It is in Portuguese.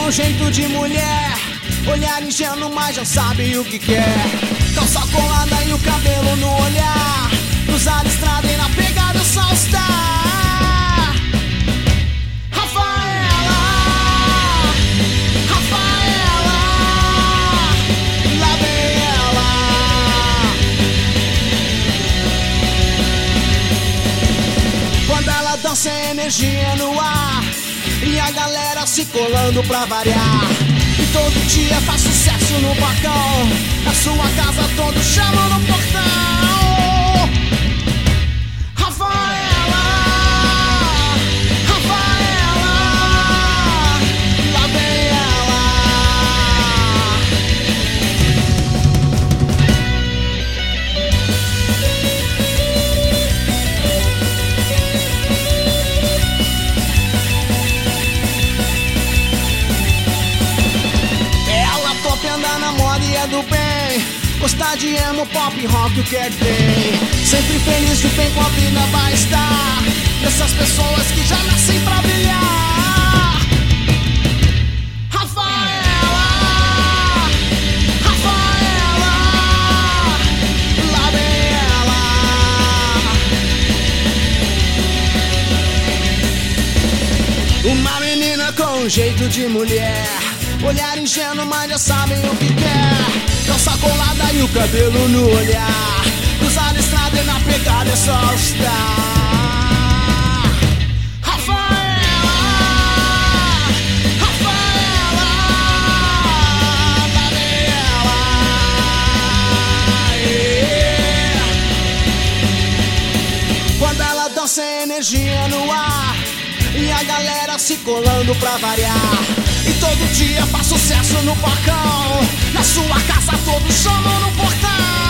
com jeito de mulher, olhar ingênuo, mas já sabe o que quer. Calça colada e o cabelo no olhar, cruzar a estrada e na pegada só está. Rafaela, Rafaela, lá vem ela. Quando ela dança, energia no ar e a galera se colando pra variar. E todo dia faz sucesso no balcão, na sua casa todos chamam no portão. Rafaela, Rafaela, lá vem ela. Andar na moda e é do bem, gostar de emo, pop, rock, o que é que tem. Sempre feliz, de bem com a vida vai estar, dessas pessoas que já nascem pra brilhar. Rafaela, Rafaela, lá vem ela. Uma menina com jeito de mulher, olhar ingênuo, mas já sabem o que quer. Calça colada e o cabelo no olhar, cruzar a estrada e na pegada é só estar. Rafaela, Rafaela, lá vem ela. Yeah. Quando ela dança, energia no ar e a galera se colando pra variar. E todo dia faz sucesso no balcão, na sua casa todos chamam no portão.